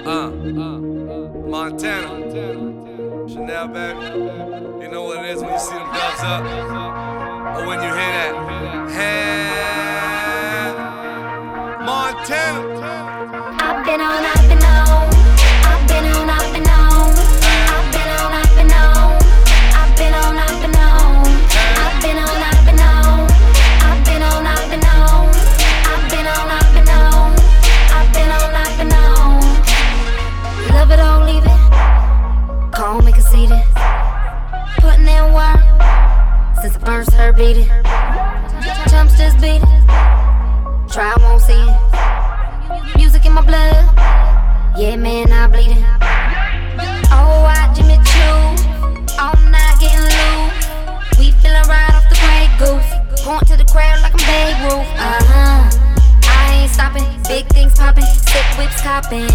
Montana, Chanel, baby. You know what it is when you see them dubs up, or when you hear that. Montana. I've been on, I've been on. I've been on, I've been on. I've been on, I've been on. I've been on, I've been on. I've been on, I've been on. I've been on, I've been on. I've been on, I've been on. I've been on, I've been on. Love it or leave it. Call me conceited. Putting in work since I first heard beat it. Jumps just beat it. Try won't see it. Music in my blood. Yeah, man, I bleed it. Oh, I Jimmy Choo. All night getting loose. We feeling right off the Grey Goose. Point to the crowd like I'm Babe Ruth. I ain't stopping. Big things popping. Sick whips copping.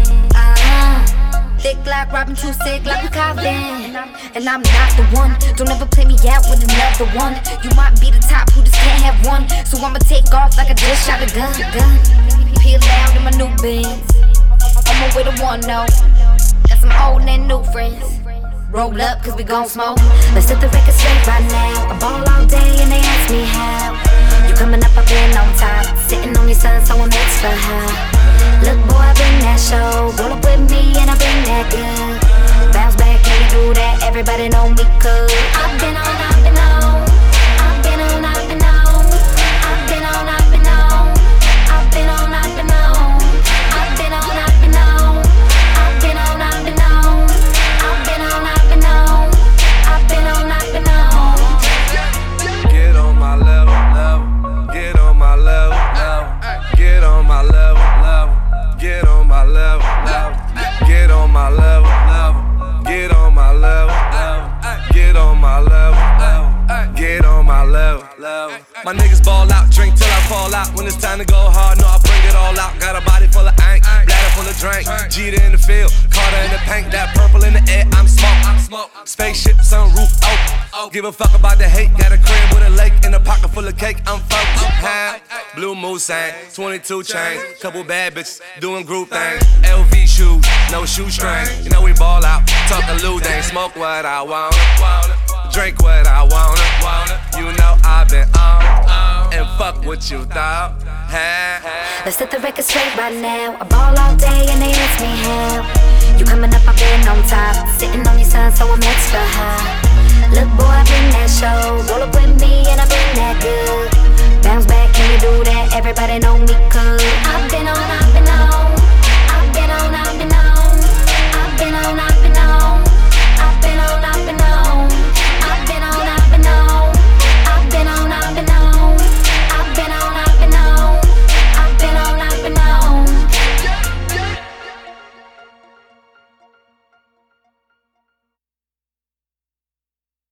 Thick like Robin, too sick like a coffin. And I'm not the one. Don't ever play me out with another one. You might be the top who just can't have one. So I'ma take off like I just shot a gun. Peel out in my new Benz. On my way to one, no. Got some old and new friends. Roll up, cause we gon' smoke. Let's set the record straight right now. I ball all day and they ask me how. You coming up, I've been on top. Sitting on your son, so I'm extra high. Look, boy, I bring that show. Roll up with me and I bring that good. Bounce back, can you do that? Everybody know me, cause I've been on, I've been on. I've been on, I've been on. I've been on, I've been on. I've been on, I've been on. I've been on, I've been on. I've been on, I've been on. I've been on, I've been on. I've been on, I've been on. Get on my level, level. Get on my level, level. Get on my level, level. Get on my level, level. Get on my level, level. Get on my level, level. Get on my level, level. Get on my level, level. My niggas ball out, drink till I fall out. When it's time to go hard, no, I bring it all out. Got a body full of ink, bladder full of drink. Jeter in the field, Carter in the paint. That purple in the air, I'm smoke. Spaceship, sunroof, open. Give a fuck about the hate. Got a crib with a lake and a pocket full of cake. I'm focused. Blue Mousang, 22 chains. Couple bad bitches doing group things. LV shoes, no shoestring. You know we ball out, talk a Lou Dang. Smoke what I want, drink what I want. You know I've been on, and fuck what you thought. Let's set the record straight right now. I ball all day and they ask me how. You coming up, I've been on top. Sitting on your son, so I'm extra high. Look, boy, I bring that show. Roll up with me and I bring that good. Bounce back, can you do that? Everybody know me, cause I've been on,